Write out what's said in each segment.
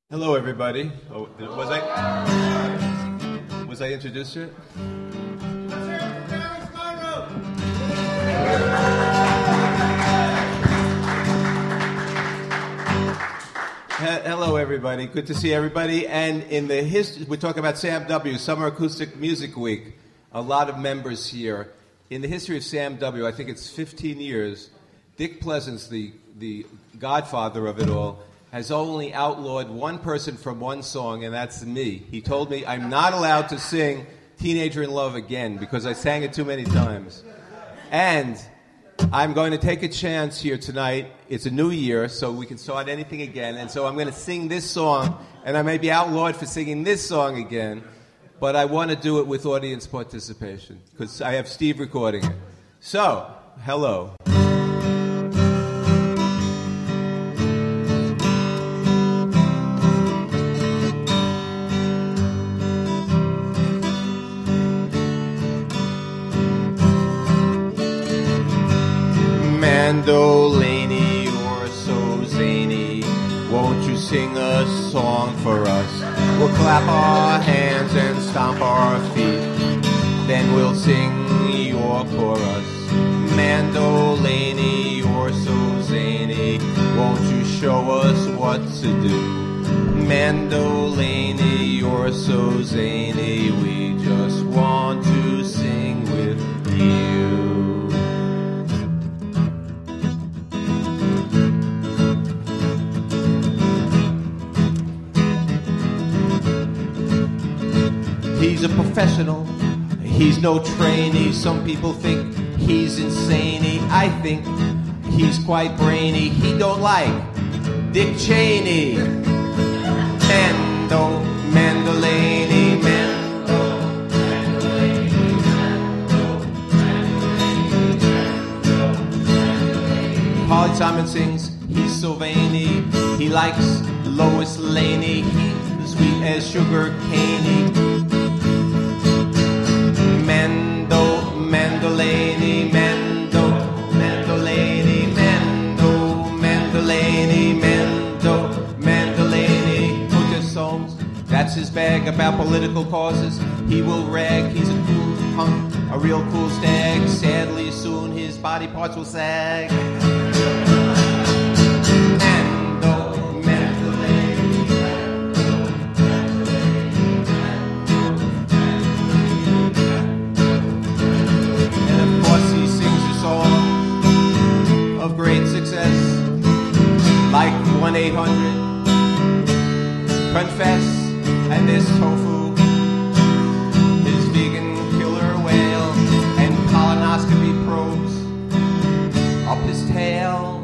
Hello, everybody. Oh, was I introduced yet? Hello, everybody. Good to see everybody. And in the history, we're talking about Sam W. Summer Acoustic Music Week. A lot of members here. In the history of Sam W., I think it's 15 years. Dick Pleasance, the godfather of it all, has only outlawed one person from one song, and that's me. He told me I'm not allowed to sing Teenager in Love again because I sang it too many times. And I'm going to take a chance here tonight. It's a new year, so we can start anything again. And so I'm going to sing this song, and I may be outlawed for singing this song again, but I want to do it with audience participation because I have Steve recording it. So, hello. Mandolini, you're so zany. Won't you sing a song for us? We'll clap our hands and stomp our feet. Then we'll sing your chorus. Mandolini, you're so zany. Won't you show us what to do? Mandolini, you're so zany. We just want to sing with you. He's a professional, he's no trainee. Some people think he's insane. I think he's quite brainy. He don't like Dick Cheney. Mandolini, Holly Simon sings, he's so veiny. He likes Lois Laney. He's sweet as sugar caney. That's his bag about political causes. He will rag, he's a cool punk, a real cool stag. Sadly, soon his body parts will sag. And of course he sings a song of great success, like 1-800-CONFESS. And this tofu, his vegan killer whale, and colonoscopy probes up his tail.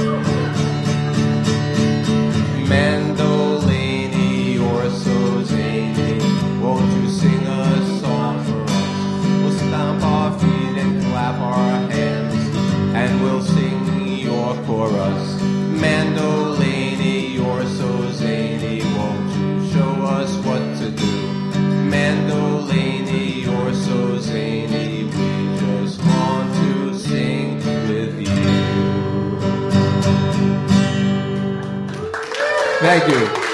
Mandolini, you're so zany. Won't you sing a song for us? We'll stomp our feet and clap our hands, and we'll sing your chorus. Mandolini, you're so zany. Won't you show us what to do? Mandolini, you're so zany. We just want to sing with you. Thank you.